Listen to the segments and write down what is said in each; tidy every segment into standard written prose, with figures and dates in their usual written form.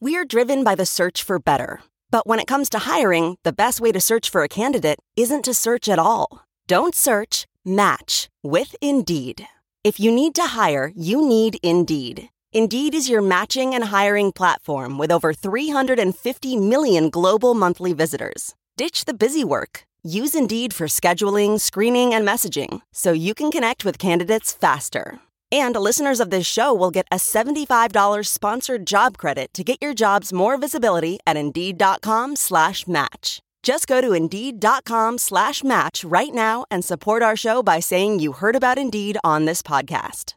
We're driven by the search for better. But when it comes to hiring, the best way to search for a candidate isn't to search at all. Don't search, match with Indeed. If you need to hire, you need Indeed. Indeed is your matching and hiring platform with over 350 million global monthly visitors. Ditch the busy work. Use Indeed for scheduling, screening, and messaging so you can connect with candidates faster. And listeners of this show will get a $75 sponsored job credit to get your jobs more visibility at Indeed.com/match. Just go to Indeed.com/match right now and support our show by saying you heard about Indeed on this podcast.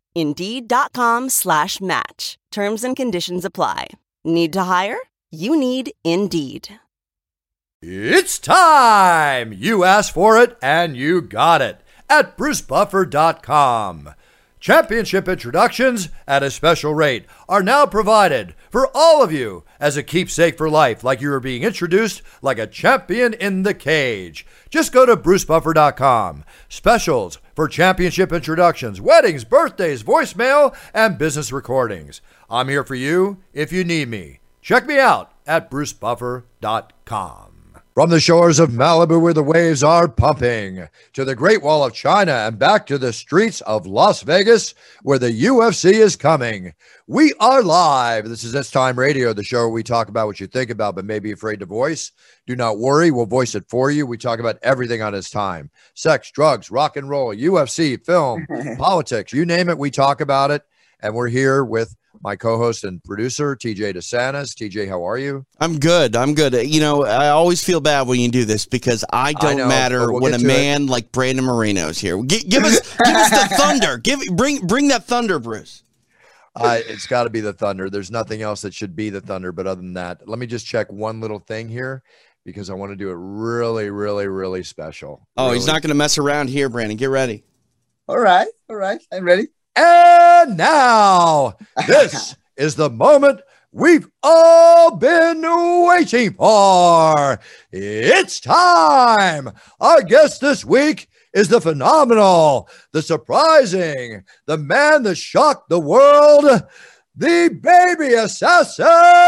Indeed.com/match. Terms and conditions apply. Need to hire? You need Indeed. It's time! You asked for it and you got it at BruceBuffer.com. Championship introductions at a special rate are now provided for all of you as a keepsake for life, like you are being introduced like a champion in the cage. Just go to BruceBuffer.com. Specials for championship introductions, weddings, birthdays, voicemail, and business recordings. I'm here for you if you need me. Check me out at BruceBuffer.com. From the shores of Malibu where the waves are pumping, to the Great Wall of China and back to the streets of Las Vegas where the UFC is coming. We are live. This is It's Time Radio, the show where we talk about what you think about but may be afraid to voice. Do not worry, we'll voice it for you. We talk about everything on It's Time. Sex, drugs, rock and roll, UFC, film, politics, you name it, we talk about it. And we're here with my co-host and producer, TJ DeSantis. TJ, how are you? I'm good. You know, I always feel bad when you do this because I don't matter when a man like Brandon Moreno is here. Give us the thunder. Bring that thunder, Bruce. It's got to be the thunder. There's nothing else that should be the thunder. But other than that, let me just check one little thing here because I want to do it really, really, really special. Oh, really. He's not going to mess around here, Brandon. Get ready. All right. I'm ready. And now, this is the moment we've all been waiting for. It's time. Our guest this week is the phenomenal, the surprising, the man that shocked the world, the baby assassin,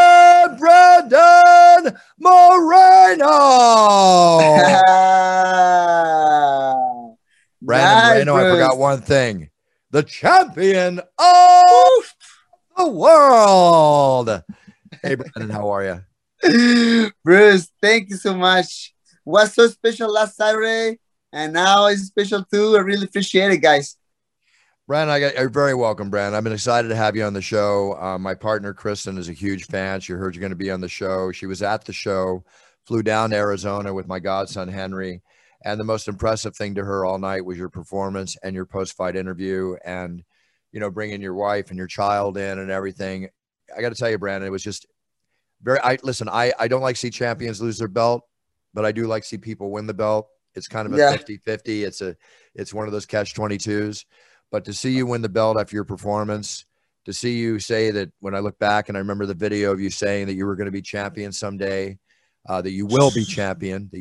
Brandon Moreno. Brandon Moreno, I forgot one thing. The champion of the world. Hey, Brandon, how are you? Bruce, thank you so much. Was so special last Saturday, and now it's special too. I really appreciate it, guys. Brandon, you're very welcome, Brandon. I've been excited to have you on the show. My partner, Kristen, is a huge fan. She heard you're going to be on the show. She was at the show, flew down to Arizona with my godson, Henry. And the most impressive thing to her all night was your performance and your post-fight interview and, you know, bringing your wife and your child in and everything. I got to tell you, Brandon, it was just I don't like to see champions lose their belt, but I do like to see people win the belt. It's kind of a 50-50. It's one of those catch-22s. But to see you win the belt after your performance, to see you say that when I look back and I remember the video of you saying that you were going to be champion someday, that you will be champion,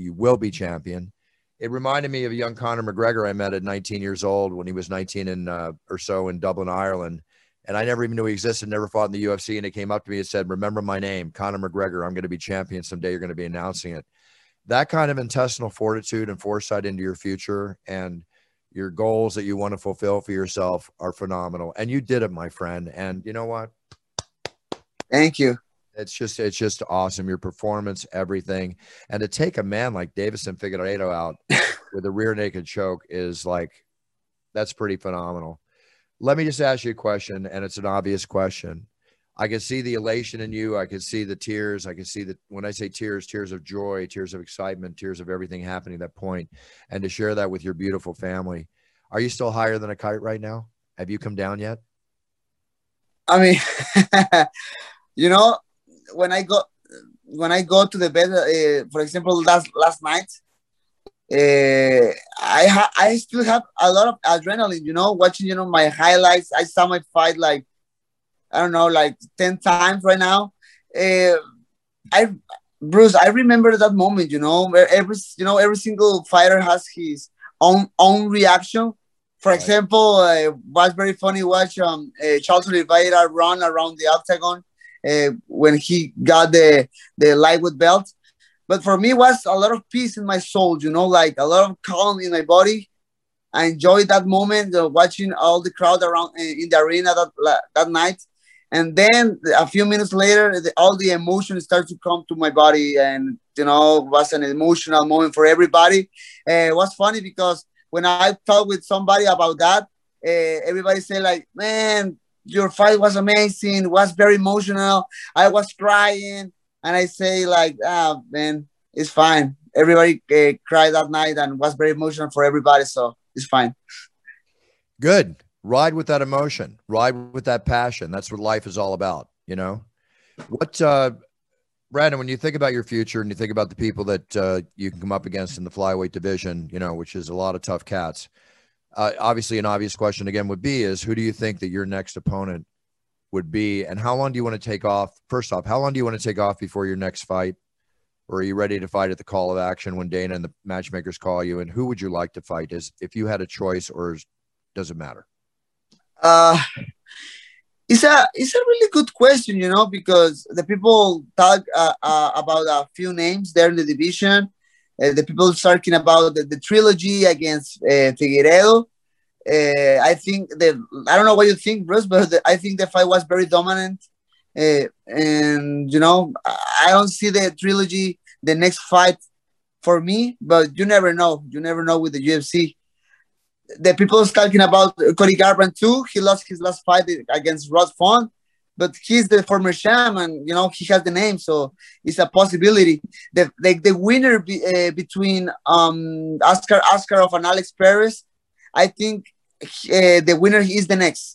It reminded me of a young Conor McGregor I met at 19 years old when he was 19 or so in Dublin, Ireland. And I never even knew he existed, never fought in the UFC. And he came up to me and said, remember my name, Conor McGregor. I'm going to be champion someday. You're going to be announcing it. That kind of intestinal fortitude and foresight into your future and your goals that you want to fulfill for yourself are phenomenal. And you did it, my friend. And you know what? Thank you. It's just awesome. Your performance, everything. And to take a man like Davison Figueiredo out with a rear naked choke is like, that's pretty phenomenal. Let me just ask you a question, and it's an obvious question. I can see the elation in you. I can see the tears. I can see that when I say tears, tears of joy, tears of excitement, tears of everything happening at that point. And to share that with your beautiful family. Are you still higher than a kite right now? Have you come down yet? I mean, you know, when I go to the bed, for example, last night, I still have a lot of adrenaline, you know, watching, you know, my highlights. I saw my fight like, I don't know, like 10 times right now. Bruce, I remember that moment, you know, where every single fighter has his own reaction. For example, was very funny watch Charles Oliveira run around the octagon. when he got the lightweight belt. But for me, it was a lot of peace in my soul, like a lot of calm in my body. I enjoyed that moment, watching all the crowd around in the arena that night. And then a few minutes later, all the emotions start to come to my body, and it was an emotional moment for everybody. It was funny because when I talked with somebody about that, everybody said like, "Man, your fight was amazing. It was very emotional. I was crying." And I say like, man, it's fine. Everybody cried that night and was very emotional for everybody. So it's fine. Good. Ride with that emotion, ride with that passion. That's what life is all about. What, Brandon, when you think about your future and you think about the people that you can come up against in the flyweight division, which is a lot of tough cats, obviously an obvious question again would be is who do you think that your next opponent would be, and how long do you want to take off? First off, how long do you want to take off before your next fight? Or are you ready to fight at the call of action when Dana and the matchmakers call you? And who would you like to fight? If you had a choice, or does it matter? It's a really good question, because the people talk about a few names there in the division. The people talking about the trilogy against Figueiredo. I think I don't know what you think, Bruce, but I think the fight was very dominant. And I don't see the trilogy, the next fight for me, but you never know. You never know with the UFC. The people talking about Cody Garbrandt too. He lost his last fight against Rod Font, but he's the former champ, and he has the name, so it's a possibility. The winner between Oscar Askarov and Alex Perez, I think the winner is the next.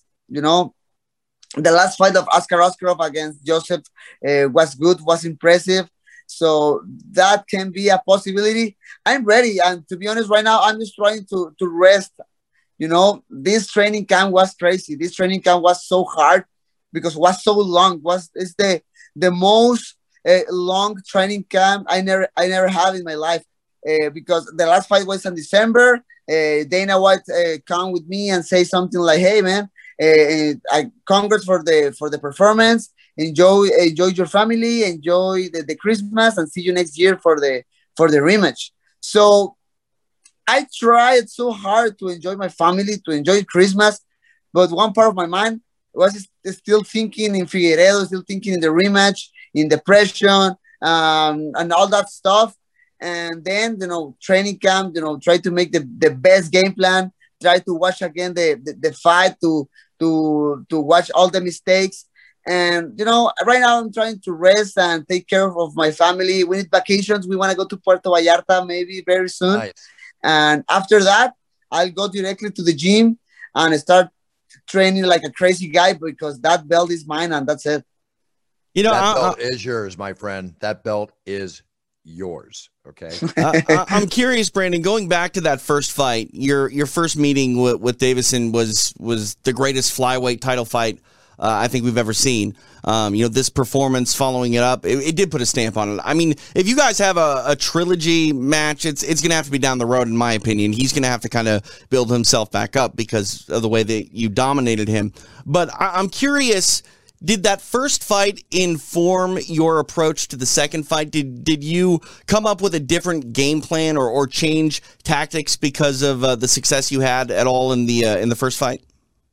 The last fight of Oscar Askarov against Joseph was good, was impressive. So that can be a possibility. I'm ready. And to be honest, right now, I'm just trying to rest. This training camp was crazy. This training camp was so hard because it was so long. It's the most long training camp I never had in my life. Because the last fight was in December. Dana White come with me and say something like, "Hey, man, I congrats for the performance. Enjoy your family, enjoy the Christmas, and see you next year for the rematch." So I tried so hard to enjoy my family, to enjoy Christmas, but one part of my mind was still thinking in Figueiredo, still thinking in the rematch, in depression, and all that stuff. And then, training camp, try to make the best game plan, try to watch again the fight, to watch all the mistakes. And, right now I'm trying to rest and take care of my family. We need vacations. We want to go to Puerto Vallarta maybe very soon. Nice. And after that, I'll go directly to the gym and start training like a crazy guy, because that belt is mine and that's it. That belt is yours, my friend. That belt is yours. Okay. I'm curious, Brandon, going back to that first fight, your first meeting with Deiveson was the greatest flyweight title fight I think we've ever seen. This performance following it up, it did put a stamp on it. I mean, if you guys have a trilogy match, it's going to have to be down the road, in my opinion. He's going to have to kind of build himself back up because of the way that you dominated him. But I'm curious, did that first fight inform your approach to the second fight? Did you come up with a different game plan or change tactics because of the success you had at all in the first fight?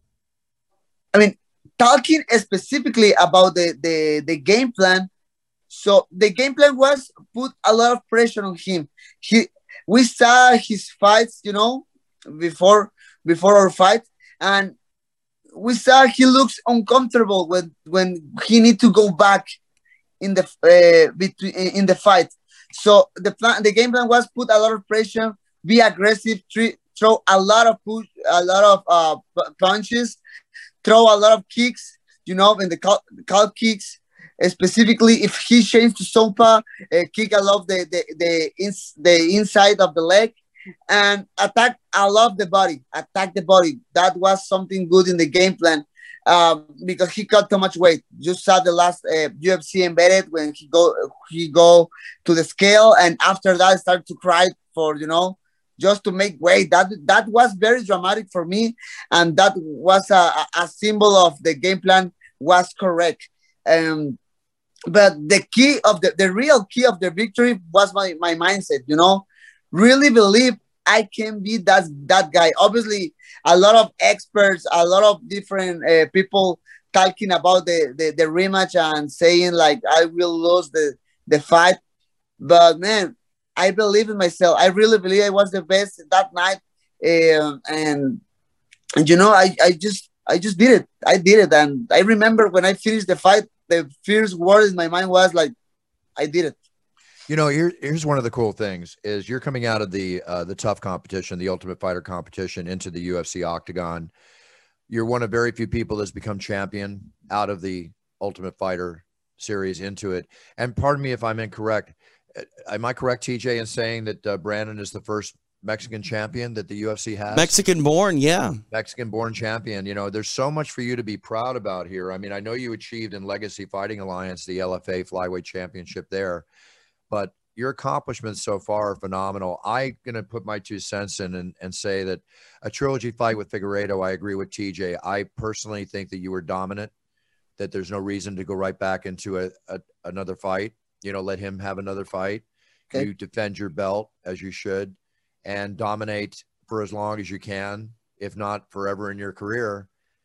I mean, talking specifically about the game plan, so the game plan was put a lot of pressure on him. We saw his fights, before our fight, and we saw he looks uncomfortable when he need to go back in the fight. So the game plan was put a lot of pressure, be aggressive, throw a lot of punches, throw a lot of kicks, in the calf kicks. Specifically, if he changed to Sompa, kick a lot of the inside of the leg, and attack a lot of the body. Attack the body. That was something good in the game plan, because he cut too much weight. You saw the last UFC Embedded when he go to the scale, and after that started to cry for just to make weight. That was very dramatic for me, and that was a symbol of the game plan was correct. but the key of the real key of the victory was my mindset, you know, really believe I can be that guy. Obviously, a lot of experts, a lot of different people talking about the rematch and saying like I will lose the fight. But man, I believe in myself. I really believe I was the best that night, and you know, I just did it. I did it, and I remember when I finished the fight, the first word in my mind was like, I did it. You know, here's one of the cool things is you're coming out of the tough competition, the Ultimate Fighter competition, into the UFC octagon. You're one of very few people that's become champion out of the Ultimate Fighter series into it. And pardon me if I'm incorrect. Am I correct, TJ, in saying that Brandon is the first Mexican champion that the UFC has? Mexican born, yeah. Mexican born champion. You know, there's so much for you to be proud about here. I mean, I know you achieved in Legacy Fighting Alliance the LFA Flyweight Championship there, but your accomplishments so far are phenomenal. I'm going to put my 2 cents in and say that a trilogy fight with Figueiredo, I agree with TJ. I personally think that you were dominant, that there's no reason to go right back into another fight. You know, let him have another fight. Okay. You defend your belt as you should and dominate for as long as you can, if not forever in your career,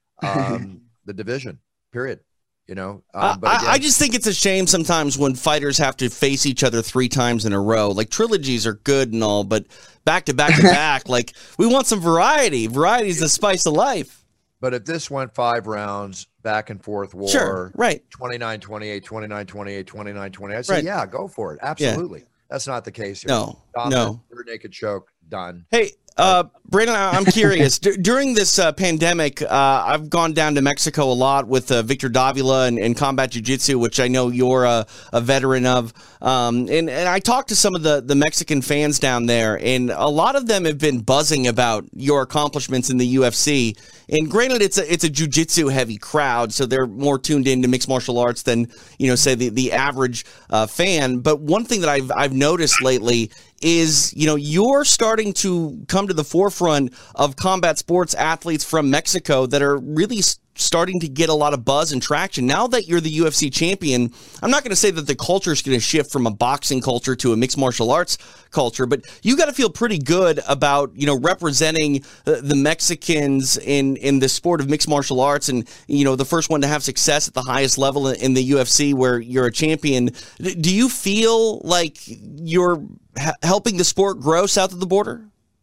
the division, period. You know, but again, I just think it's a shame sometimes when fighters have to face each other 3 times in a row. Like trilogies are good and all, but back to back to back, like we want some variety. Variety is the spice of life. But if this went 5 rounds, back and forth war, sure, right, 29-28, 29-28, 29-28, I'd say, yeah, go for it. Absolutely. Yeah. That's not the case here. No, no. Rear naked choke, done. Hey, Brandon, I'm curious. During this pandemic, I've gone down to Mexico a lot with Victor Davila and Combat Jiu-Jitsu, which I know you're a veteran of. And I talked to some of the Mexican fans down there, and a lot of them have been buzzing about your accomplishments in the UFC. And granted, it's a jiu-jitsu heavy crowd, so they're more tuned into mixed martial arts than, you know, say the average fan. But one thing that I've noticed lately is, you know, you're starting to come to the forefront of combat sports athletes from Mexico that are really starting to get a lot of buzz and traction. Now that you're the UFC champion, I'm not going to say that the culture is going to shift from a boxing culture to a mixed martial arts culture, but you got to feel pretty good about, you know, representing the Mexicans in the sport of mixed martial arts, and, you know, the first one to have success at the highest level in the UFC where you're a champion. Do you feel like you're helping the sport grow south of the border?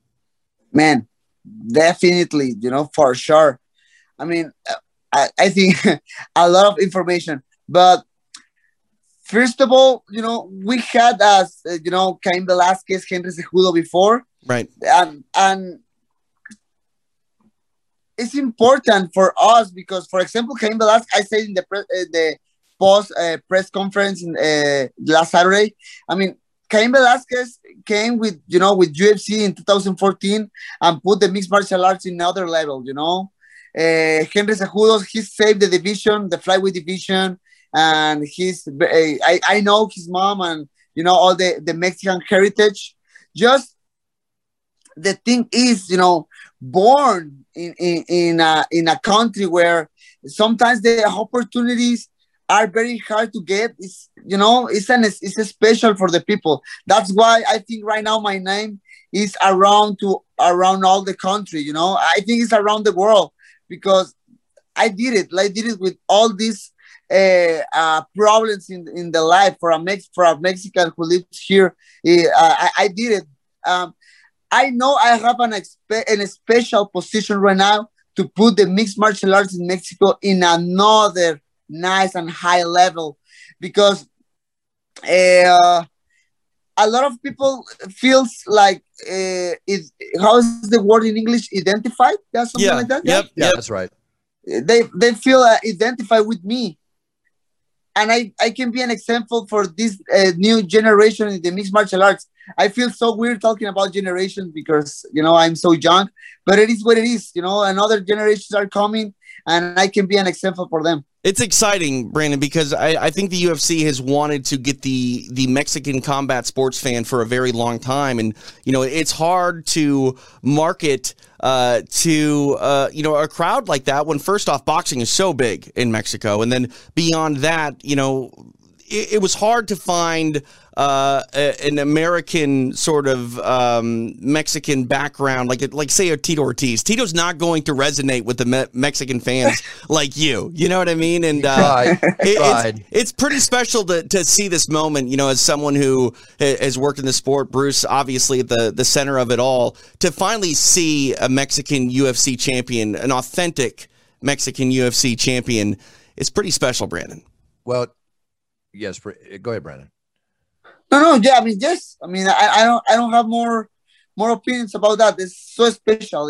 Man, definitely, you know, for sure. I mean, I think a lot of information, but first of all, you know, we had you know, Cain Velasquez, Henry Cejudo before, right? And it's important for us because, for example, Cain Velasquez, I said in the post press conference last Saturday. I mean, Cain Velasquez came with, you know, with UFC in 2014 and put the mixed martial arts in another level, you know. Henry Cejudo, he saved the division, the flyweight division, and I know his mom and, you know, all the Mexican heritage. Just the thing is, you know, born in a country where sometimes the opportunities are very hard to get. It's, you know, it's a special for the people. That's why I think right now my name is around all the country. You know, I think it's around the world because I did it. I did it with all these problems in the life for a Mexican who lives here. I did it. I know I have a special position right now to put the mixed martial arts in Mexico in another nice and high level, because a lot of people feels like how is the word in English, identified? That's something like that. Yep. That's right. They feel identified with me, and I can be an example for this new generation in the mixed martial arts. I feel so weird talking about generations because, you know, I'm so young, but it is what it is. You know, and other generations are coming, and I can be an example for them. It's exciting, Brandon, because I think the UFC has wanted to get the Mexican combat sports fan for a very long time. And, you know, it's hard to market to, you know, a crowd like that when, first off, boxing is so big in Mexico. And then beyond that, you know, it was hard to find an American sort of Mexican background, like say a Tito Ortiz. Tito's not going to resonate with the Mexican fans like you. You know what I mean? And it's pretty special to see this moment. You know, as someone who has worked in the sport, Bruce, obviously at the center of it all, to finally see a Mexican UFC champion, an authentic Mexican UFC champion, is pretty special, Brandon. Well, yes. Go ahead, Brandon. No, yeah. I mean, yes. I mean, I don't have more opinions about that. It's so special.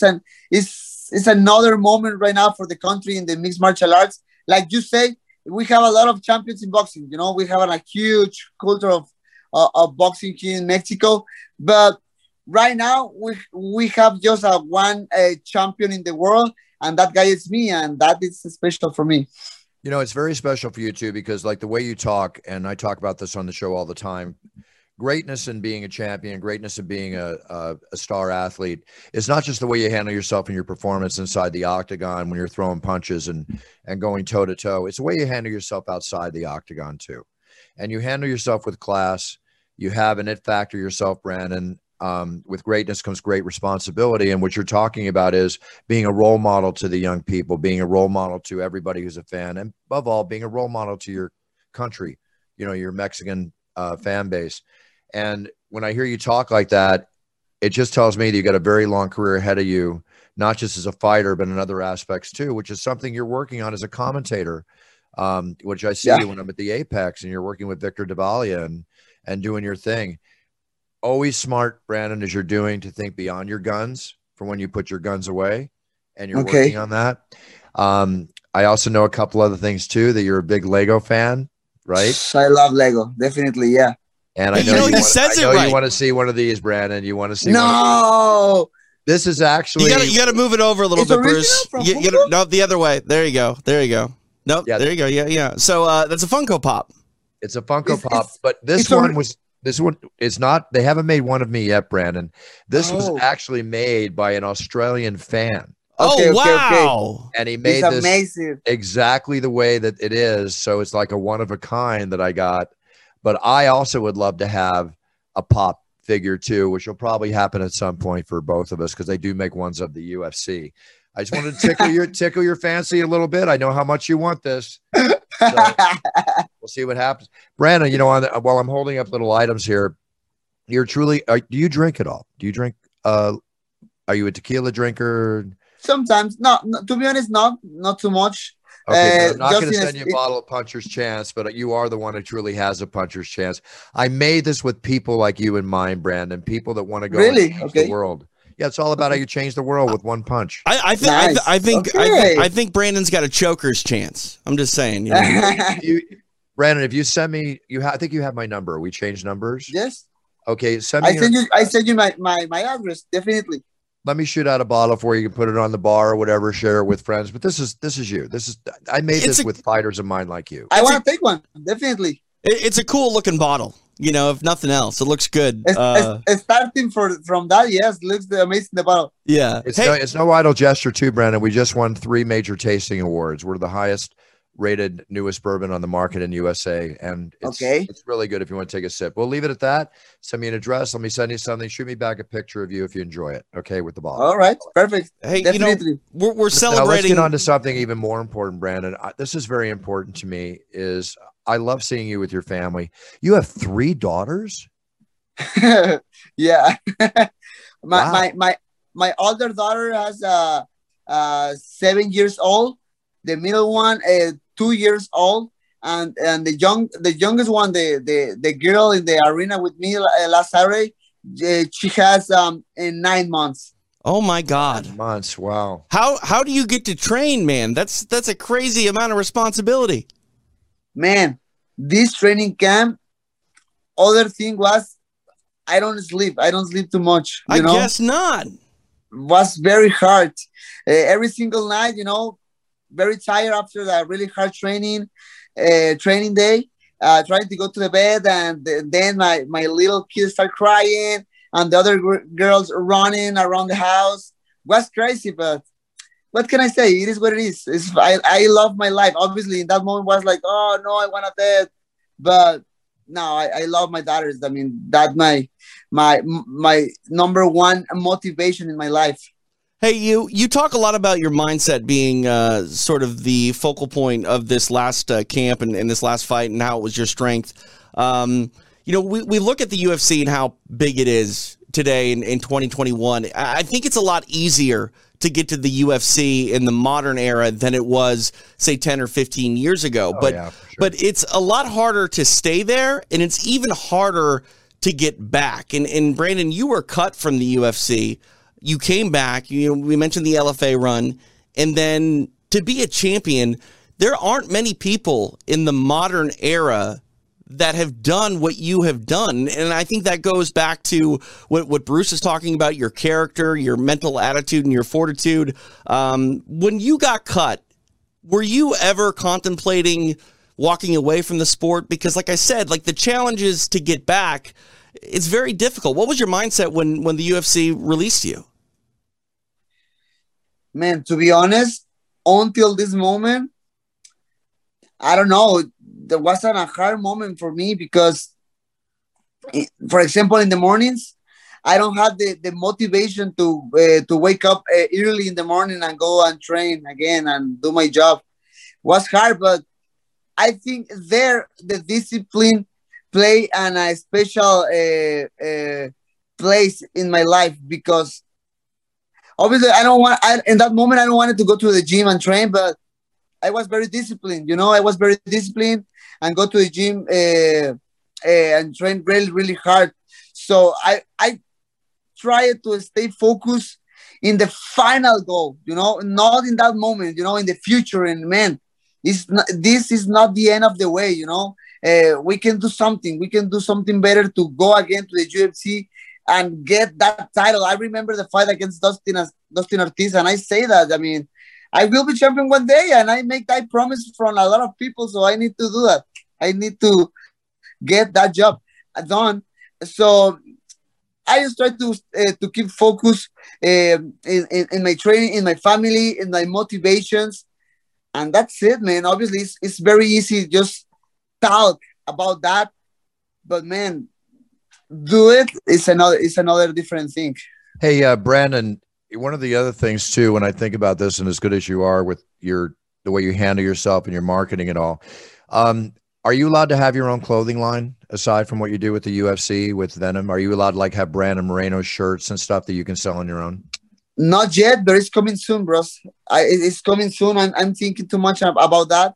It's another moment right now for the country in the mixed martial arts. Like you say, we have a lot of champions in boxing. You know, we have a huge culture of boxing here in Mexico. But right now, we have just one champion in the world, and that guy is me, and that is special for me. You know, it's very special for you too, because like the way you talk, and I talk about this on the show all the time, greatness in being a champion, greatness in being a star athlete is not just the way you handle yourself in your performance inside the octagon when you're throwing punches and going toe to toe. It's the way you handle yourself outside the octagon too. And you handle yourself with class. You have an it factor yourself, Brandon. With greatness comes great responsibility. And what you're talking about is being a role model to the young people, being a role model to everybody who's a fan, and above all, being a role model to your country, you know, your Mexican fan base. And when I hear you talk like that, it just tells me that you got a very long career ahead of you, not just as a fighter, but in other aspects too, which is something you're working on as a commentator, which I see when I'm at the Apex and you're working with Victor Davalia and doing your thing. Always smart, Brandon, as you're doing, to think beyond your guns for when you put your guns away, and you're working on that. I also know a couple other things too, that you're a big Lego fan, right? I love Lego, definitely, yeah. And I know you want to see one of these, Brandon. You want to see? No, this is actually you got to move it over a little bit, Bruce. No, the other way. There you go. Nope. Yeah, there you go. Yeah. So that's a Funko Pop. It's a Funko Pop, but this one is not. They haven't made one of me yet, Brandon. This was actually made by an Australian fan. Okay, wow. Okay. And he made this amazing, exactly the way that it is. So it's like a one of a kind that I got. But I also would love to have a pop figure too, which will probably happen at some point for both of us, because they do make ones of the UFC. I just wanted to tickle your fancy a little bit. I know how much you want this. So we'll see what happens. Brandon, you know, while I'm holding up little items here, you're truly, do you drink at all? Do you drink? Are you a tequila drinker? Sometimes. No, to be honest, not too much. Okay, I'm not going to send you a bottle of Puncher's Chance, but you are the one who truly has a Puncher's Chance. I made this with people like you in mind, Brandon, people that want to go and change the world. Yeah, it's all about how you change the world with one punch. I think Brandon's got a choker's chance. I'm just saying. You know? Brandon, if you send me, I think you have my number. We changed numbers. Yes. Okay, send me. I send you my address, definitely. Let me shoot out a bottle for you. You can put it on the bar or whatever, share it with friends. But this is you. I made this with fighters of mine like you. I want to take one, definitely. It's a cool looking bottle. You know, if nothing else, it looks good. Starting from that, yes, looks amazing, the bottle. Yeah. It's no idle gesture too, Brandon. We just won 3 major tasting awards. We're the highest rated newest bourbon on the market in USA. And it's really good if you want to take a sip. We'll leave it at that. Send me an address. Let me send you something. Shoot me back a picture of you if you enjoy it. Okay, with the bottle. All right. Perfect. Hey, definitely. You know, we're celebrating. Now let's get on to something even more important, Brandon. This is very important to me. I love seeing you with your family. You have 3 daughters? Yeah. My older daughter has 7 years old. The middle one 2 years old, and the youngest one, the girl in the arena with me last Saturday, she has 9 months. Oh my God! 9 months. Wow. How do you get to train, man? That's a crazy amount of responsibility. Man, this training camp, other thing was I don't sleep too much. I guess not. Was very hard. Every single night, you know, very tired after that really hard training day. Trying to go to the bed, and then my little kids start crying, and the other girls running around the house. Was crazy, but what can I say? It is what it is. I love my life. Obviously, in that moment was like, oh no, I want to dead. But no, I love my daughters. I mean, that my number one motivation in my life. Hey, you talk a lot about your mindset being sort of the focal point of this last camp and this last fight, and how it was your strength. We look at the UFC and how big it is today in 2021. I think it's a lot easier to get to the UFC in the modern era than it was, say, 10 or 15 years ago. But it's a lot harder to stay there, and it's even harder to get back. And Brandon, you were cut from the UFC. You came back. We mentioned the LFA run, and then to be a champion, there aren't many people in the modern era that have done what you have done. And I think that goes back to what Bruce is talking about, your character, your mental attitude, and your fortitude. When you got cut, were you ever contemplating walking away from the sport? Because like I said, like the challenges to get back, it's very difficult. What was your mindset when the UFC released you? Man, to be honest, until this moment, I don't know. There wasn't a hard moment for me because, for example, in the mornings, I don't have the motivation to wake up early in the morning and go and train again and do my job. It was hard, but I think the discipline play and a special place in my life, because obviously in that moment, I don't want to go to the gym and train, but I was very disciplined. I was very disciplined and go to the gym and train really, really hard. So I try to stay focused in the final goal, not in that moment, in the future. And man, this is not the end of the way, we can do something. We can do something better to go again to the UFC and get that title. I remember the fight against Dustin Ortiz, and I say that, I mean, I will be champion one day, and I make that promise from a lot of people, so I need to do that. I need to get that job done. So I just try to keep focus in my training, in my family, in my motivations, and that's it, man. Obviously, it's very easy just talk about that, but man, do it. It's another different thing. Hey, Brandon, one of the other things too, when I think about this, and as good as you are with the way you handle yourself and your marketing and all, are you allowed to have your own clothing line aside from what you do with the UFC with Venom? Are you allowed to have Brandon Moreno shirts and stuff that you can sell on your own? Not yet, but it's coming soon, bros. It's coming soon. I'm thinking too much about that.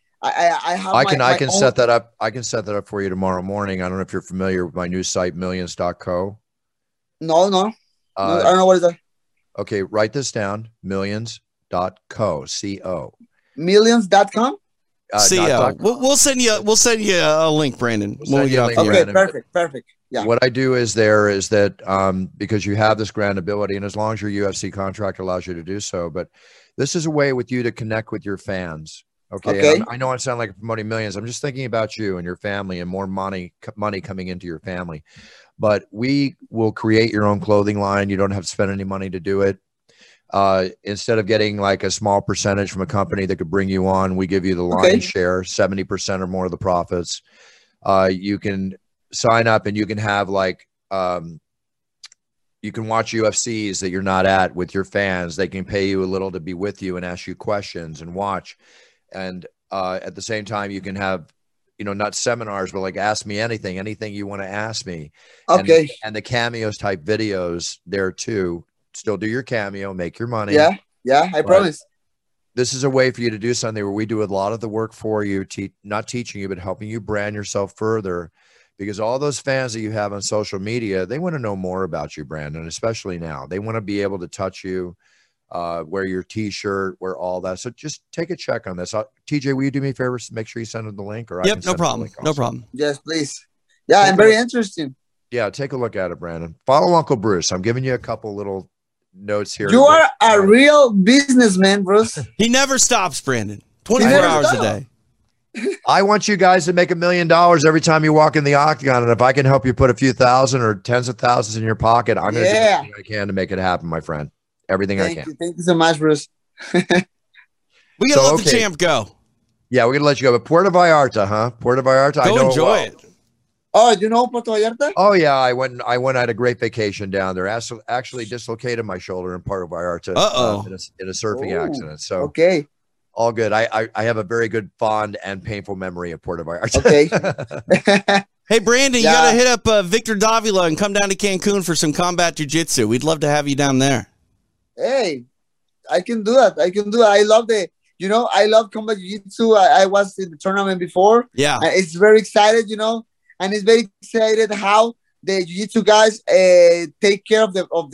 I can set that up. I can set that up for you tomorrow morning. I don't know if you're familiar with my new site, millions.co. No. I don't know what is that. Okay, write this down, millions.co, C-O. Millions.com? CO. We'll send you a link, Brandon. Okay, perfect. Yeah. What I do is that because you have this grand ability, and as long as your UFC contract allows you to do so, but this is a way with you to connect with your fans. Okay. I know I sound like I'm promoting Millions. I'm just thinking about you and your family and more money coming into your family. But we will create your own clothing line. You don't have to spend any money to do it. Instead of getting a small percentage from a company that could bring you on, we give you the lion's share, 70% or more of the profits. You can sign up and you can have you can watch UFCs that you're not at with your fans. They can pay you a little to be with you and ask you questions and watch. And at the same time, you can have, not seminars, but ask me anything you want to ask me. Okay. And the cameos type videos there too. Still do your cameo, make your money. Yeah, I promise. This is a way for you to do something where we do a lot of the work for you, not teaching you, but helping you brand yourself further. Because all those fans that you have on social media, they want to know more about you, Brandon, especially now. They want to be able to touch you, wear your T-shirt, wear all that. So just take a check on this. TJ, will you do me a favor? Make sure you send them the link. Or yep, no problem. Yes, please. Yeah, I'm very interested. Yeah, take a look at it, Brandon. Follow Uncle Bruce. I'm giving you a couple little notes here. You are a real businessman, Bruce. He never stops, Brandon. 24 hours a day. I want you guys to make $1 million every time you walk in the octagon. And if I can help you put a few thousand or tens of thousands in your pocket, I'm going to do everything I can to make it happen, my friend. Everything I can. Thank you so much, Bruce. We got to let the champ go. Yeah, we're gonna let you go. But Puerto Vallarta, huh? Puerto Vallarta. I Go know enjoy well. it. Oh, you know Puerto Vallarta? Oh yeah, I went. I had a great vacation down there. Actually, dislocated my shoulder in Puerto Vallarta in a surfing Oh, accident. So okay. all good. I have a very good, fond, and painful memory of Puerto Vallarta. Okay. Hey, Brandon, you Yeah. got to hit up Victor Davila and come down to Cancun for some combat jiu-jitsu. We'd love to have you down there. Hey, I can do that. I can do it. I love I love combat jiu-jitsu. I was in the tournament before. Yeah. It's very excited, and it's very excited how the jiu-jitsu guys take care of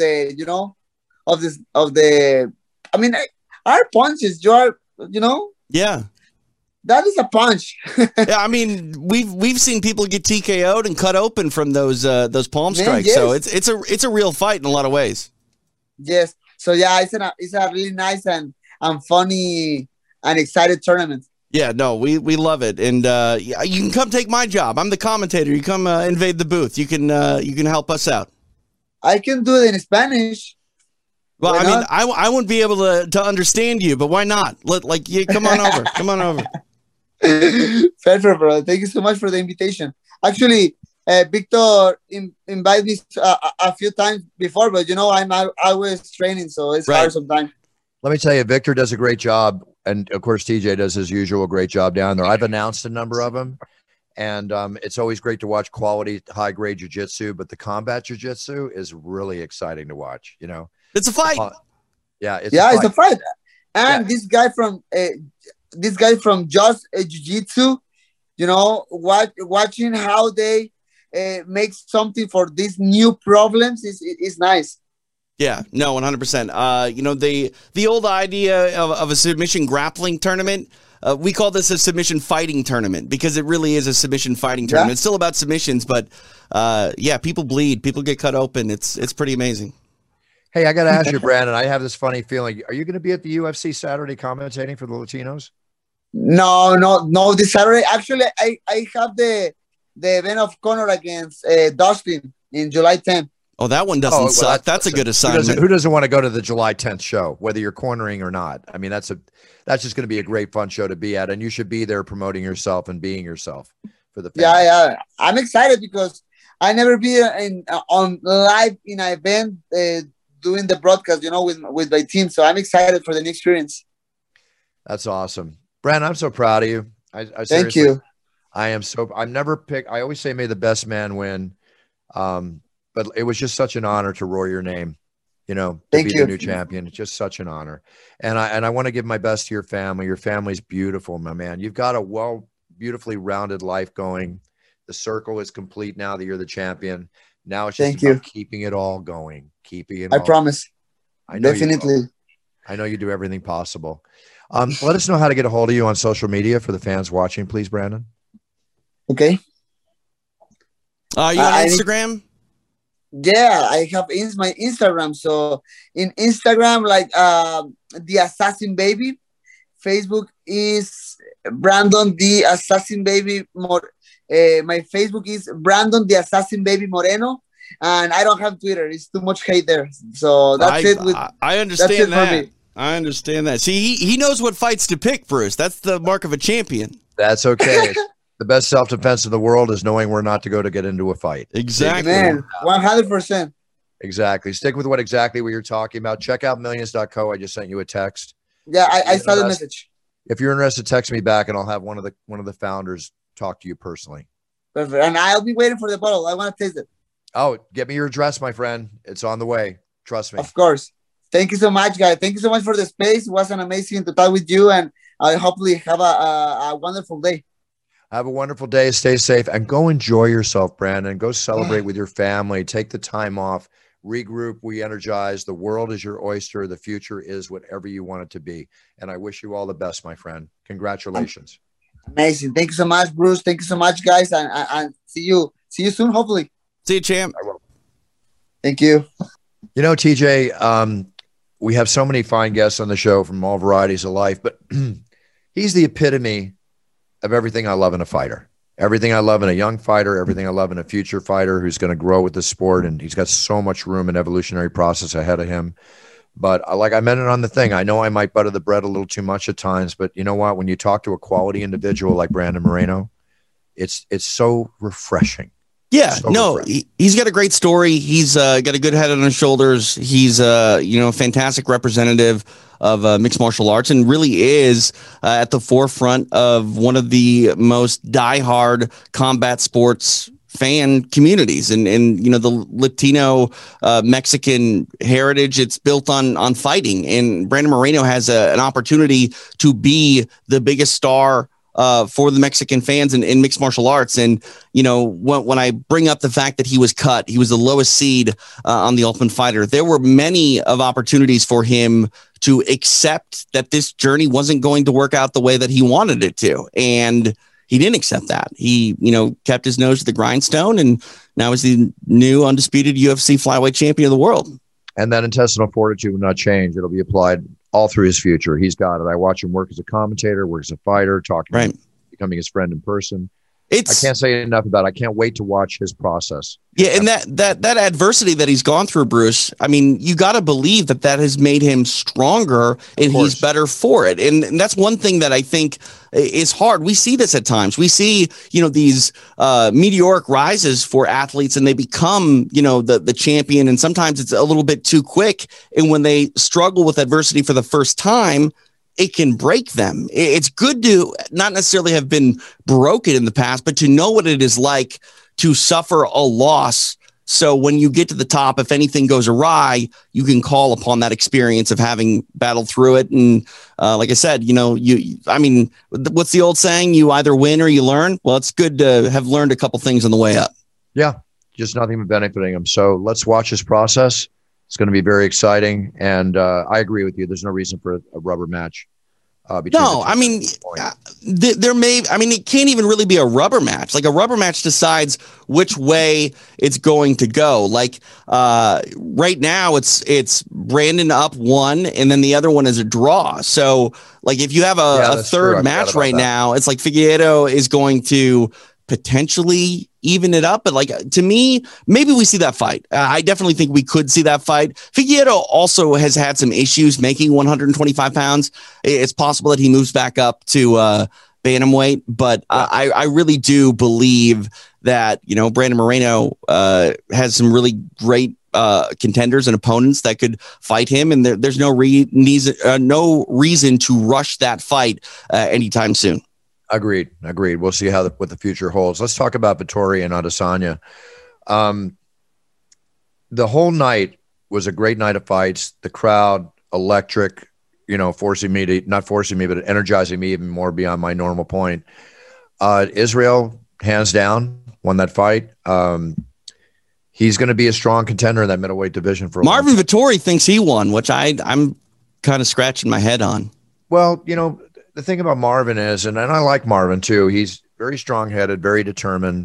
I mean, our punches, Yeah. that is a punch. Yeah, I mean, we've seen people get TKO'd and cut open from those palm Man, strikes. yes. So it's a real fight in a lot of ways. Yes. So yeah, it's a really nice and funny and excited tournament. Yeah, no, we love it, and yeah, you can come take my job. I'm the commentator. You come invade the booth. You can help us out. I can do it in Spanish. Well, Why I mean, not? I wouldn't be able to understand you, but why not? Come on over. Come on over. Fair, bro. Thank you so much for the invitation. Actually, Victor invited me a few times before, but I'm always training, so it's Right. hard sometimes. Let me tell you, Victor does a great job, and of course, TJ does his usual great job down there. I've announced a number of them, and it's always great to watch quality, high-grade jiu-jitsu. But the combat jiu-jitsu is really exciting to watch. It's a fight. Yeah, it's It's a fight. And Yeah. this guy from Just Jiu-Jitsu, watching how they make something for these new problems is nice. Yeah, no, 100%. The old idea of a submission grappling tournament, we call this a submission fighting tournament because it really is a submission fighting tournament. Yeah. It's still about submissions, but yeah, people bleed, people get cut open. It's pretty amazing. Hey, I got to ask you, Brandon. I have this funny feeling. Are you going to be at the UFC Saturday commentating for the Latinos? No. This Saturday, actually, I have the event of Conor against Dustin in July 10th. Oh, that one doesn't suck. That's a good assignment. Who doesn't want to go to the July 10th show, whether you're cornering or not? I mean, that's just going to be a great fun show to be at, and you should be there promoting yourself and being yourself for the fans. Yeah. I'm excited because I never been on live in an event doing the broadcast, with my team. So I'm excited for the new experience. That's awesome, Brandon. I'm so proud of you. I Thank seriously, you. I'm never picked. I always say, may the best man win. But it was just such an honor to roar your name, to Thank be you. the new champion. It's just such an honor. And I want to give my best to your family. Your family's beautiful, my man. You've got a beautifully rounded life going. The circle is complete now that you're the champion. Now it's just Thank about you. keeping it all going, I promise. I know you will. Definitely. I know you do everything possible. Let us know how to get a hold of you on social media for the fans watching, please, Brandon. Okay. You on Instagram? Yeah, I have my Instagram. So in Instagram, like the Assassin Baby. Facebook is Brandon the Assassin Baby. My Facebook is Brandon the Assassin Baby Moreno, and I don't have Twitter. It's too much hate there. So that's it. I understand that's it for that. me. I understand that. See, he knows what fights to pick, Bruce. That's the mark of a champion. That's okay. The best self-defense in the world is knowing where not to go to get into a fight. Exactly. Man, 100%. Exactly. Stick with what you're talking about. Check out millions.co. I just sent you a text. Yeah, I saw the message. If you're interested, text me back and I'll have one of the founders talk to you personally. Perfect. And I'll be waiting for the bottle. I want to taste it. Oh, get me your address, my friend. It's on the way. Trust me. Of course. Thank you so much, guys. Thank you so much for the space. It was an amazing to talk with you, and I hopefully have a wonderful day. Have a wonderful day. Stay safe and go enjoy yourself, Brandon. Go celebrate with your family. Take the time off. Regroup. Re-energize. The world is your oyster. The future is whatever you want it to be. And I wish you all the best, my friend. Congratulations. Amazing. Thank you so much, Bruce. Thank you so much, guys, and see you soon, hopefully. See you, champ. I will. Thank you. TJ, we have so many fine guests on the show from all varieties of life, but he's the epitome of everything I love in a fighter, everything I love in a young fighter, everything I love in a future fighter who's going to grow with the sport. And he's got so much room and evolutionary process ahead of him. But like I meant it on the thing, I know I might butter the bread a little too much at times, but you know what? When you talk to a quality individual like Brandon Moreno, it's so refreshing. Yeah, So no, refreshing. he's got a great story. He's got a good head on his shoulders. He's a fantastic representative of mixed martial arts, and really is at the forefront of one of the most diehard combat sports fan communities, and the Latino Mexican heritage. It's built on fighting, and Brandon Moreno has an opportunity to be the biggest star for the Mexican fans in mixed martial arts. And, when I bring up the fact that he was cut, he was the lowest seed on the Ultimate Fighter. There were many of opportunities for him to accept that this journey wasn't going to work out the way that he wanted it to. And he didn't accept that. He, kept his nose to the grindstone, and now is the new undisputed UFC flyweight champion of the world. And that intestinal fortitude will not change. It'll be applied all through his future. He's got it. I watch him work as a commentator, work as a fighter, talking, becoming his friend in person. I can't say enough about it. I can't wait to watch his process. Yeah, and that adversity that he's gone through, Bruce, I mean, you got to believe that has made him stronger, and he's better for it. And that's one thing that I think is hard. We see this at times. We see, these meteoric rises for athletes, and they become, the champion. And sometimes it's a little bit too quick. And when they struggle with adversity for the first time, it can break them. It's good to not necessarily have been broken in the past, but to know what it is like to suffer a loss. So when you get to the top, if anything goes awry, you can call upon that experience of having battled through it. And like I said, what's the old saying? You either win or you learn. Well, it's good to have learned a couple things on the way up. Yeah, just nothing but benefiting him. So let's watch his process. It's going to be very exciting. And I agree with you. There's no reason for a rubber match. It can't even really be a rubber match. Like, a rubber match decides which way it's going to go. Like right now it's Brandon up 1, and then the other one is a draw. So like, if you have a third match right now, it's like Figueiredo is going to potentially even it up. But like, to me, maybe we see that fight. I definitely think we could see that fight. Figueiredo also has had some issues making 125 pounds. It's possible that he moves back up to bantamweight, but I really do believe that, Brandon Moreno has some really great contenders and opponents that could fight him. And there's no reason to rush that fight anytime soon. Agreed. We'll see what the future holds. Let's talk about Vettori and Adesanya. The whole night was a great night of fights. The crowd, electric, not forcing me, but energizing me even more beyond my normal point. Israel, hands down, won that fight. He's going to be a strong contender in that middleweight division for Marvin Vettori thinks he won, which I'm kind of scratching my head on. Well, the thing about Marvin is, and I like Marvin too, he's very strong-headed, very determined.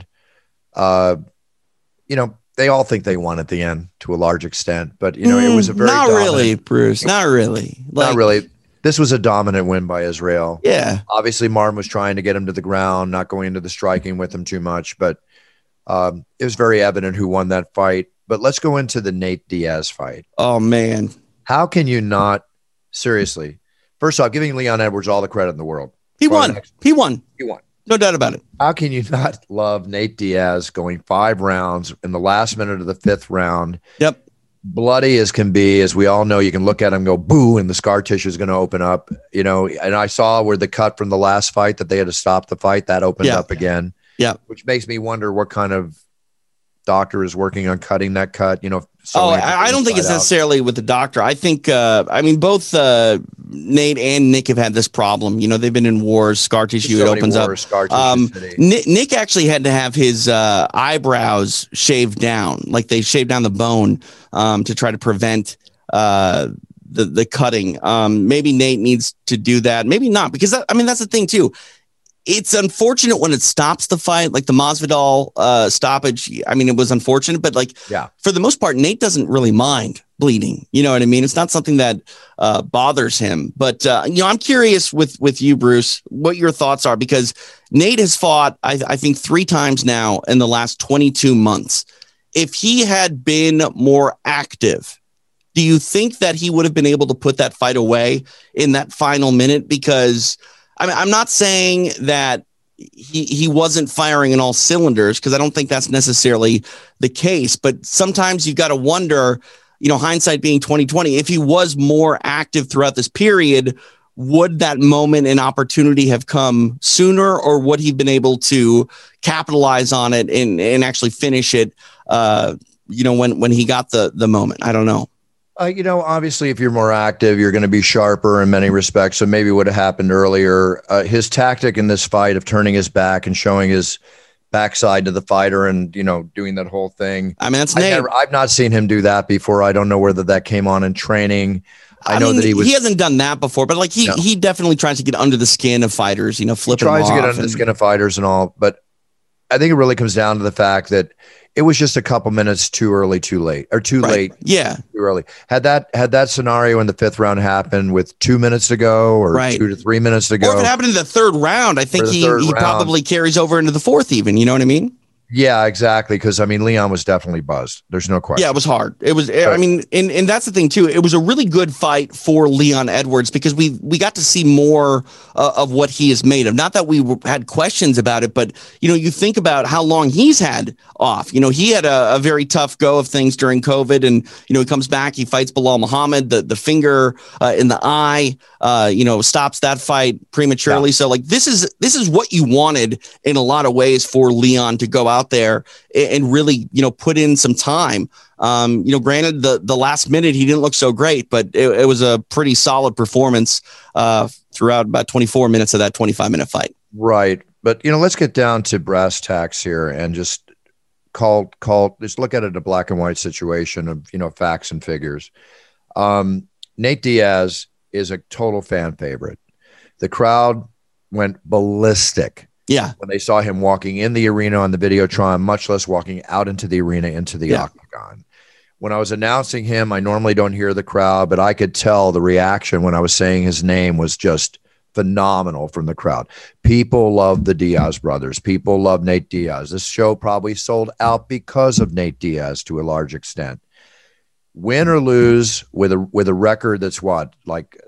They all think they won at the end to a large extent, but it was a very not really, Bruce, not really. Not really. This was a dominant win by Israel. Yeah. Obviously, Marvin was trying to get him to the ground, not going into the striking with him too much, but it was very evident who won that fight. But let's go into the Nate Diaz fight. Oh, man. How can you not, seriously, first off, giving Leon Edwards all the credit in the world. He won. No doubt about it. How can you not love Nate Diaz going 5 rounds in the last minute of the 5th round? Yep. Bloody as can be, as we all know, you can look at him and go, boo, and the scar tissue is going to open up, and I saw where the cut from the last fight that they had to stop the fight, that opened up again. Yeah. Which makes me wonder what kind of doctor is working on cutting that cut, I don't think it's necessarily with the doctor. I think, both Nate and Nick have had this problem. They've been in wars, scar tissue, it opens up. Nick actually had to have his eyebrows shaved down. Like, they shaved down the bone to try to prevent the cutting. Maybe Nate needs to do that. Maybe not, because that's the thing too. It's unfortunate when it stops the fight, like the Masvidal stoppage. It was unfortunate, but for the most part, Nate doesn't really mind bleeding. You know what I mean? It's not something that bothers him. But I'm curious with you, Bruce, what your thoughts are, because Nate has fought, I think, 3 times now in the last 22 months. If he had been more active, Do you think that he would have been able to put that fight away in that final minute? Because I mean, I'm not saying that he wasn't firing in all cylinders, because I don't think that's necessarily the case. But sometimes you've got to wonder, hindsight being 2020, if he was more active throughout this period, would that moment and opportunity have come sooner, or would he have been able to capitalize on it and actually finish it, when he got the moment? I don't know. Obviously, if you're more active, you're going to be sharper in many respects. So maybe it would have happened earlier. His tactic in this fight of turning his back and showing his backside to the fighter and, doing that whole thing. I mean, that's Nate. I've not seen him do that before. I don't know whether that came on in training. I know that he hasn't done that before, but he definitely tries to get under the skin of fighters, flip them off. He tries to get under the skin of fighters and all, but I think it really comes down to the fact that it was just a couple minutes too early, too late, or too late. Yeah. Too early. Had that scenario in the 5th round happened with 2 minutes to go, or 2 to 3 minutes to go, or if it happened in the 3rd round, I think he probably carries over into the 4th even. You know what I mean? Yeah, exactly. Because Leon was definitely buzzed. There's no question. Yeah, it was hard. It was. I mean, and that's the thing too. It was a really good fight for Leon Edwards, because we got to see more of what he is made of. Not that we had questions about it, but you think about how long he's had off. He had a very tough go of things during COVID, and he comes back. He fights Bilal Muhammad. The finger in the eye, stops that fight prematurely. Yeah. So this is what you wanted in a lot of ways for Leon to go out there and really, put in some time. Granted, the last minute he didn't look so great, but it was a pretty solid performance throughout about 24 minutes of that 25-minute fight. Right. But, let's get down to brass tacks here and just just look at it in a black and white situation of, facts and figures. Nate Diaz is a total fan favorite. The crowd went ballistic. Yeah. When they saw him walking in the arena on the Videotron, much less walking out into the arena, into the octagon. When I was announcing him, I normally don't hear the crowd, but I could tell the reaction when I was saying his name was just phenomenal from the crowd. People love the Diaz brothers. People love Nate Diaz. This show probably sold out because of Nate Diaz to a large extent. Win or lose with a record that's like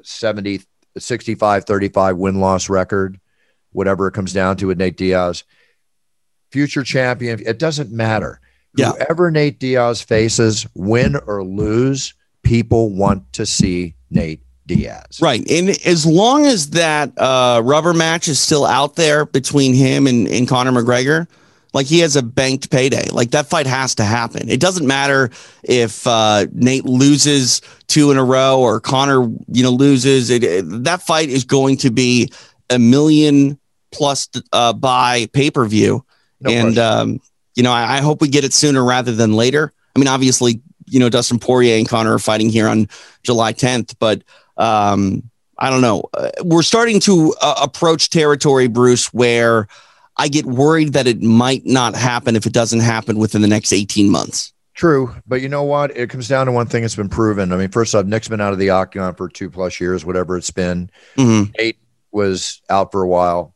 65-35 win-loss record, whatever it comes down to with Nate Diaz, future champion, it doesn't matter. Yeah. Whoever Nate Diaz faces, win or lose, people want to see Nate Diaz. Right. And as long as that rubber match is still out there between him and Conor McGregor, he has a banked payday. That fight has to happen. It doesn't matter if Nate loses 2 in a row or Conor, loses. That fight is going to be $1 million plus by pay-per-view. No and, I hope we get it sooner rather than later. I mean, obviously, Dustin Poirier and Conor are fighting here on July 10th, but I don't know. We're starting to approach territory, Bruce, where I get worried that it might not happen if it doesn't happen within the next 18 months. True. But you know what? It comes down to one thing that's been proven. I mean, first off, Nick's been out of the octagon for 2+ years, whatever it's been. Mm-hmm. Nate was out for a while.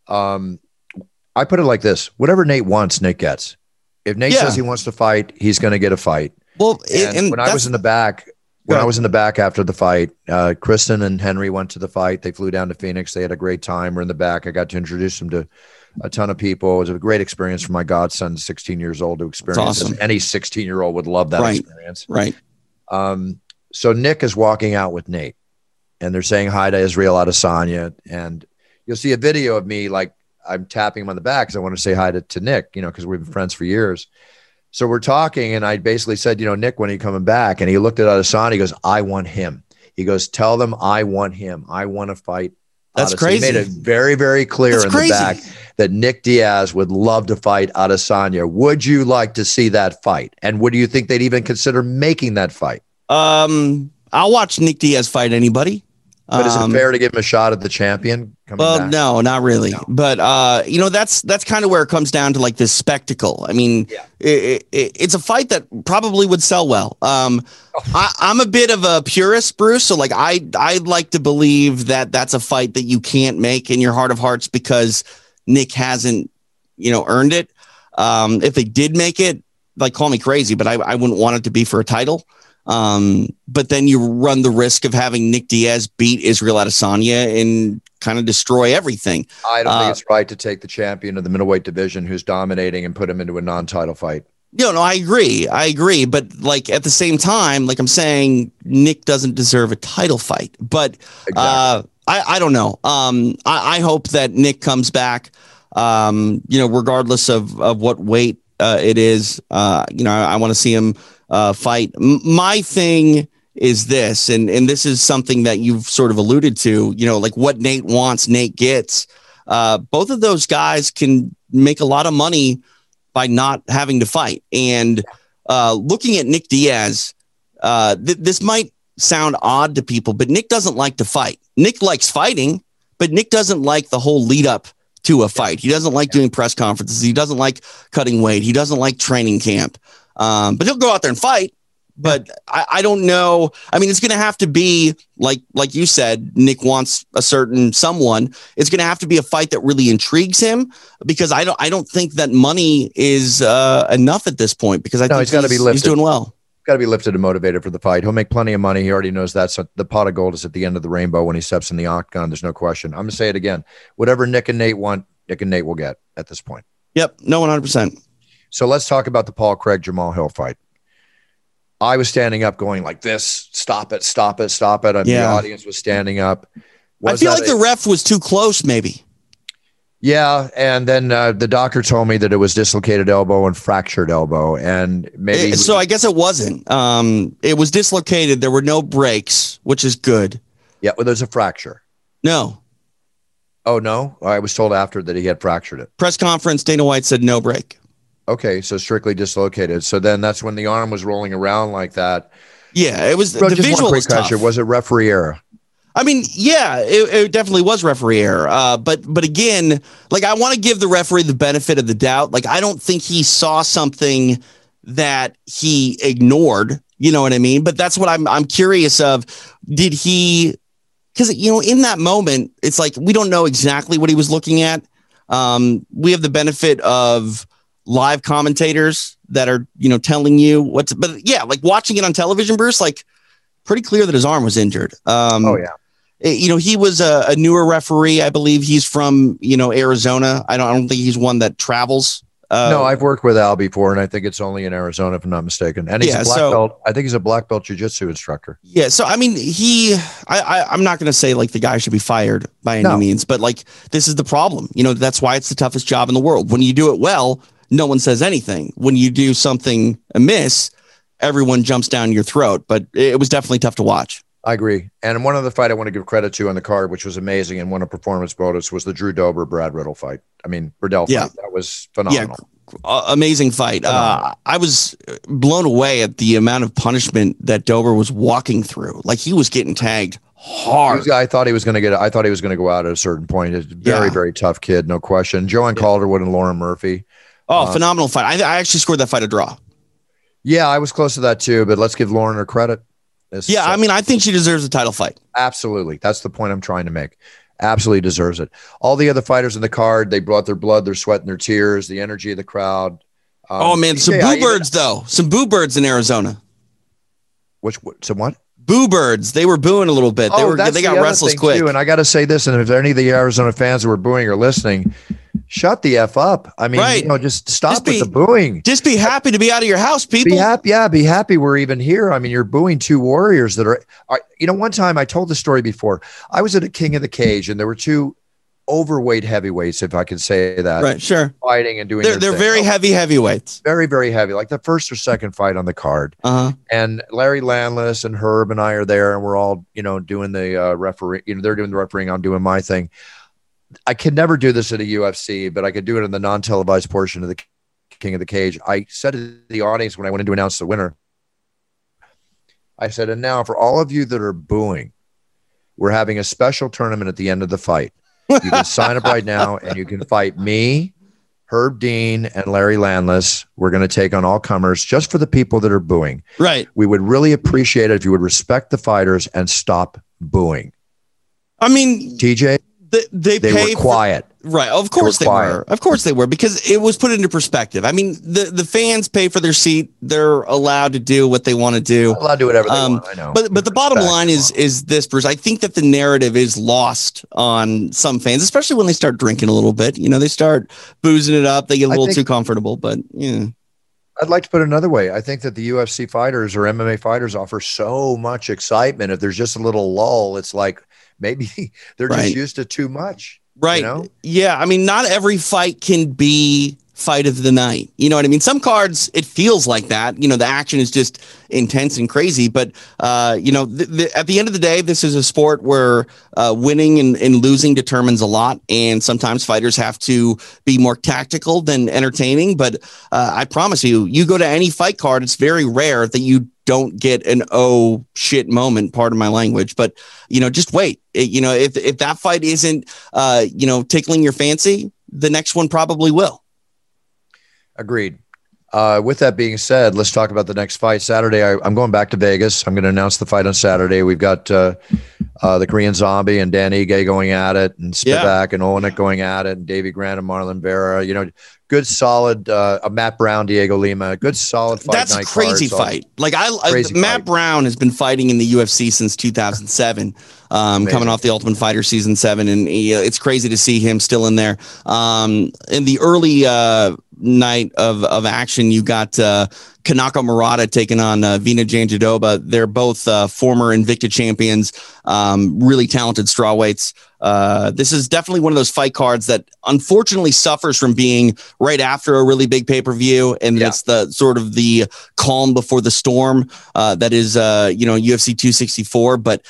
I put it like this: whatever Nate wants, Nate gets. If Nate says he wants to fight, he's going to get a fight. Well, and when I was in the back, after the fight, Kristen and Henry went to the fight. They flew down to Phoenix. They had a great time. We're in the back. I got to introduce them to a ton of people. It was a great experience for my godson, 16 years old, to experience. Awesome. Any 16-year-old would love that experience. Right. So Nick is walking out with Nate, and they're saying hi to Israel Adesanya, and you'll see a video of me, I'm tapping him on the back because I want to say hi to Nick, because we've been friends for years. So we're talking, and I basically said, Nick, when are you coming back? And he looked at Adesanya. He goes, I want him. He goes, tell them I want him. I want to fight. That's crazy. He made it very, very clear the back that Nick Diaz would love to fight Adesanya. Would you like to see that fight? And what do you think they'd even consider making that fight? I'll watch Nick Diaz fight anybody. But is it fair to give him a shot at the champion? Well, no, not really. No. But, that's kind of where it comes down to this spectacle. I mean, it's a fight that probably would sell well. I'm a bit of a purist, Bruce. So I'd like to believe that that's a fight that you can't make in your heart of hearts because Nick hasn't, earned it. If they did make it, call me crazy, but I wouldn't want it to be for a title. But then you run the risk of having Nick Diaz beat Israel Adesanya and kind of destroy everything. I don't think it's right to take the champion of the middleweight division who's dominating and put him into a non-title fight. No, I agree. But like at the same time, like I'm saying, Nick doesn't deserve a title fight. But exactly. I don't know. I hope that Nick comes back, regardless of what weight it is. I want to see him fight. My thing is this, and this is something that you've sort of alluded to, like what Nate wants, Nate gets. Both of those guys can make a lot of money by not having to fight. And looking at Nick Diaz, this might sound odd to people, but Nick doesn't like to fight. Nick likes fighting, but Nick doesn't like the whole lead up to a fight. He doesn't like doing press conferences. He doesn't like cutting weight. He doesn't like training camp. But he'll go out there and fight. But I don't know. I mean, it's going to have to be like you said, Nick wants a certain someone. It's going to have to be a fight that really intrigues him, because I don't think that money is enough at this point, because I think he's got to be lifted. He's doing well. Got to be lifted and motivated for the fight. He'll make plenty of money. He already knows that. So the pot of gold is at the end of the rainbow when he steps in the octagon. There's no question. I'm going to say it again. Whatever Nick and Nate want, Nick and Nate will get at this point. Yep. No, 100%. So let's talk about the Paul Craig Jamal Hill fight. I was standing up going like this, stop it, stop it, stop it. And the audience was standing up. I feel like the ref was too close, maybe. Yeah. And then the doctor told me that it was dislocated elbow and fractured elbow. And maybe. So I guess it wasn't. It was dislocated. There were no breaks, which is good. Yeah. Well, there's a fracture. No. Oh, no. I was told after that he had fractured it. Press conference, Dana White said no break. Okay. So strictly dislocated. So then that's when the arm was rolling around like that. Yeah. It was the visual was tough. Was it referee error? I mean, yeah, it definitely was referee error. But again, like I want to give the referee the benefit of the doubt. Like I don't think he saw something that he ignored. You know what I mean? But that's what I'm curious of. Did he? Because in that moment, it's like we don't know exactly what he was looking at. We have the benefit of live commentators that are telling you what's. But yeah, like watching it on television, Bruce, like pretty clear that his arm was injured. Oh yeah. He was a newer referee. I believe he's from, Arizona. I don't think he's one that travels. No, I've worked with Al before, and I think it's only in Arizona, if I'm not mistaken. And he's a black belt. I think he's a black belt jiu-jitsu instructor. Yeah. So, I mean, I'm not going to say like the guy should be fired by any means, but like, this is the problem. That's why it's the toughest job in the world. When you do it well, no one says anything. When you do something amiss, everyone jumps down your throat. But it was definitely tough to watch. I agree. And one other fight I want to give credit to on the card, which was amazing and won a performance bonus, was the Drew Dober Brad Riddle fight. I mean, Riddell fight. That was phenomenal. Yeah, amazing fight. I was blown away at the amount of punishment that Dober was walking through. Like he was getting tagged hard. I thought he was going to go out at a certain point. It's very, very tough kid, no question. Joanne Calderwood and Lauren Murphy. Oh, phenomenal fight. I actually scored that fight a draw. Yeah, I was close to that too, but let's give Lauren her credit. I mean, I think she deserves a title fight. Absolutely. That's the point I'm trying to make. Absolutely deserves it. All the other fighters in the card, they brought their blood, their sweat, and their tears, the energy of the crowd. Oh, man. Some boo birds, though. Some boo birds in Arizona. Some what? Boo birds. They were booing a little bit. They got restless quick. Too. And I got to say this, and if any of the Arizona fans who were booing or listening, shut the F up. I mean, just stop with the booing. Just be happy to be out of your house, people. Be happy. Yeah, be happy we're even here. I mean, you're booing two warriors that are one time I told the story before. I was at a King of the Cage and there were two overweight heavyweights, if I can say that. Right, sure. Fighting and doing They're very heavy heavyweights. Very, very heavy. Like the first or second fight on the card. Uh-huh. And Larry Landless and Herb and I are there and we're all, doing the referee. They're doing the refereeing. I'm doing my thing. I could never do this at a UFC, but I could do it in the non-televised portion of the King of the Cage. I said to the audience when I went in to announce the winner, I said, and now for all of you that are booing, we're having a special tournament at the end of the fight. You can sign up right now and you can fight me, Herb Dean, and Larry Landless. We're going to take on all comers just for the people that are booing. Right. We would really appreciate it if you would respect the fighters and stop booing. I mean, TJ, they were quiet. Right. Of course they were. Of course they were, because it was put into perspective. I mean, the fans pay for their seat. They're allowed to do what they want to do. Allowed to do whatever they want. I know. But the bottom line is this, Bruce. I think that the narrative is lost on some fans, especially when they start drinking a little bit. You know, they start boozing it up. They get a little too comfortable. But yeah. I'd like to put it another way. I think that the UFC fighters or MMA fighters offer so much excitement. If there's just a little lull, it's like maybe they're just used to too much. Right. You know? Yeah. I mean, not every fight can be fight of the night. You know what I mean? Some cards, it feels like that. You know, the action is just intense and crazy. But, you know, at the end of the day, this is a sport where winning and losing determines a lot. And sometimes fighters have to be more tactical than entertaining. But I promise you, you go to any fight card, it's very rare that you don't get an oh shit moment, pardon my language, but you know, just wait. You know, if that fight isn't you know, tickling your fancy, the next one probably will. Agreed. With that being said, let's talk about the next fight. Saturday, I'm going back to Vegas. I'm going to announce the fight on Saturday. We've got the Korean Zombie and Dan Ige going at it, and Spivak and Olenek going at it, and Davey Grant and Marlon Vera. You know, good, solid. Matt Brown, Diego Lima. Good, solid fight. That's a crazy fight. Like Matt Brown has been fighting in the UFC since 2007. Coming off the Ultimate Fighter season 7, and it's crazy to see him still in there. In the early night of action, you got Kanako Murata taking on Vina Jandiroba. They're both former Invicta champions, really talented strawweights. This is definitely one of those fight cards that unfortunately suffers from being right after a really big pay-per-view, and it's the sort of the calm before the storm that is you know, UFC 264. But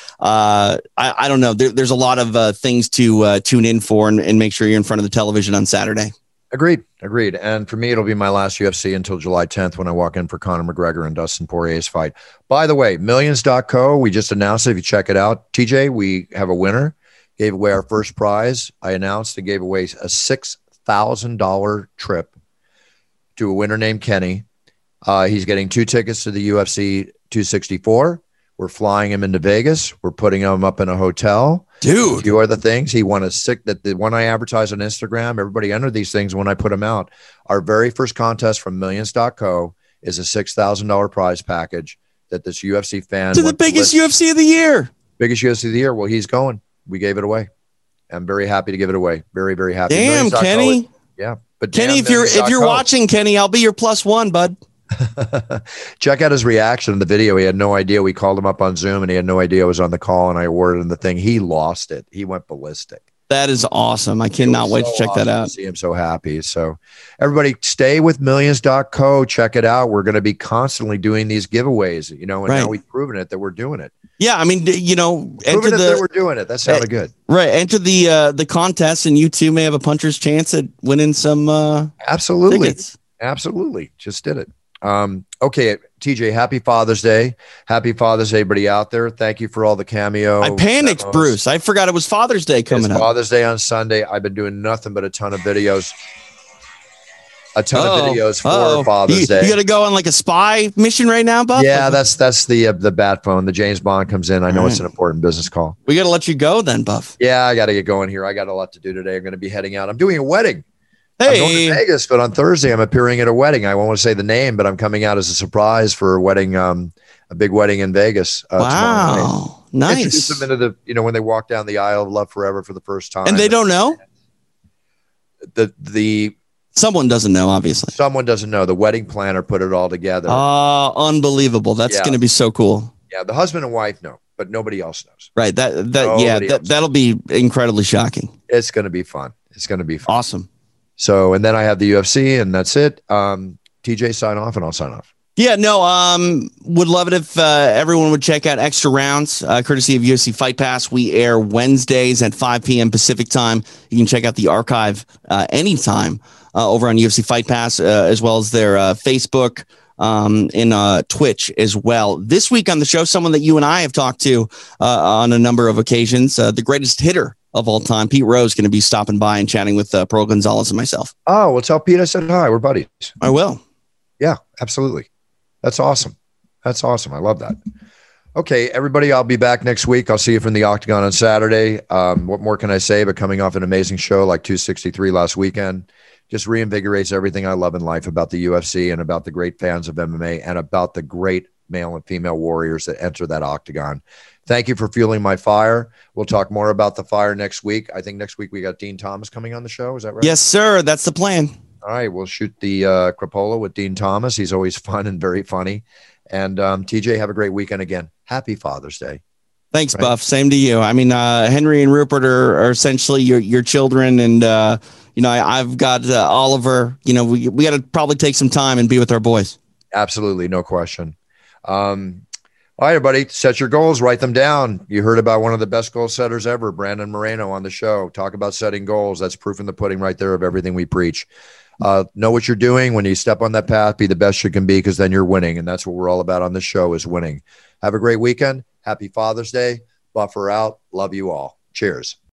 I don't know. There's a lot of things to tune in for and make sure you're in front of the television on Saturday. Agreed. And for me, it'll be my last UFC until July 10th when I walk in for Conor McGregor and Dustin Poirier's fight. By the way, Millions.co, we just announced it. If you check it out, TJ, we have a winner. Gave away our first prize. I announced and gave away a $6,000 trip to a winner named Kenny. He's getting 2 tickets to the UFC 264. We're flying him into Vegas. We're putting him up in a hotel. Dude, a few other things. He won that the one I advertised on Instagram. Everybody entered these things when I put them out. Our very first contest from Millions.co is a $6,000 prize package that this UFC fan to the biggest UFC of the year. Biggest UFC of the year. Well, he's going. We gave it away. I'm very happy to give it away. Very, very happy. Damn, Kenny. Yeah, but Kenny, if you're watching, Kenny, I'll be your +1, bud. Check out his reaction in the video. He had no idea. We called him up on Zoom and he had no idea I was on the call, and I awarded him the thing. He lost it. He went ballistic. That is awesome. I cannot wait to check that out. See him so happy. So everybody stay with Millions.co. Check it out. We're going to be constantly doing these giveaways, you know, and now we've proven it that we're doing it. Yeah. I mean, you know, enter that we're doing it. That sounded good. Right. Enter the contest, and you too may have a puncher's chance at winning some absolutely tickets. Absolutely. Just did it. Okay, TJ, happy Father's Day. Happy Father's Day, everybody out there. Thank you for all the cameo. I panicked, demos. Bruce. I forgot it was Father's Day coming up. Father's Day on Sunday. I've been doing nothing but a ton of videos. For Father's Day. You got to go on like a spy mission right now, Buff? Yeah, that's the bat phone. The James Bond comes in. I know it's an important business call. We got to let you go then, Buff. Yeah, I got to get going here. I got a lot to do today. I'm going to be heading out. I'm doing a wedding. Hey. I'm going to Vegas, but on Thursday I'm appearing at a wedding. I won't want to say the name, but I'm coming out as a surprise for a wedding, a big wedding in Vegas. Wow, nice. Introduce them into the, you know, when they walk down the aisle of Love Forever for the first time. And they don't know? Someone doesn't know, obviously. Someone doesn't know. The wedding planner put it all together. Unbelievable. That's going to be so cool. Yeah, the husband and wife know, but nobody else knows. Right. That'll be incredibly shocking. It's going to be fun. It's going to be fun. Awesome. So, and then I have the UFC, and that's it. TJ, sign off, and I'll sign off. Yeah, no, would love it if everyone would check out Extra Rounds, courtesy of UFC Fight Pass. We air Wednesdays at 5 p.m. Pacific time. You can check out the archive anytime over on UFC Fight Pass, as well as their Facebook and Twitch as well. This week on the show, someone that you and I have talked to on a number of occasions, the greatest hitter of all time, Pete Rose, going to be stopping by and chatting with Pearl Gonzalez and myself. Oh, well, tell Pete I said hi. We're buddies. I will. Yeah, absolutely. That's awesome. I love that. Okay, everybody, I'll be back next week. I'll see you from the Octagon on Saturday. What more can I say? But coming off an amazing show like 263 last weekend, just reinvigorates everything I love in life about the UFC and about the great fans of MMA and about the great male and female warriors that enter that Octagon. Thank you for fueling my fire. We'll talk more about the fire next week. I think next week we got Dean Thomas coming on the show. Is that right? Yes, sir. That's the plan. All right, we'll shoot the crapola with Dean Thomas. He's always fun and very funny. And TJ, have a great weekend again. Happy Father's Day. Thanks, right? Buff. Same to you. I mean, Henry and Rupert are essentially your children. And, I've got Oliver. We got to probably take some time and be with our boys. Absolutely. No question. All right, everybody, set your goals, write them down. You heard about one of the best goal setters ever, Brandon Moreno, on the show. Talk about setting goals. That's proof in the pudding right there of everything we preach. Know what you're doing. When you step on that path, be the best you can be, because then you're winning. And that's what we're all about on this show, is winning. Have a great weekend. Happy Father's Day. Buffer out. Love you all. Cheers.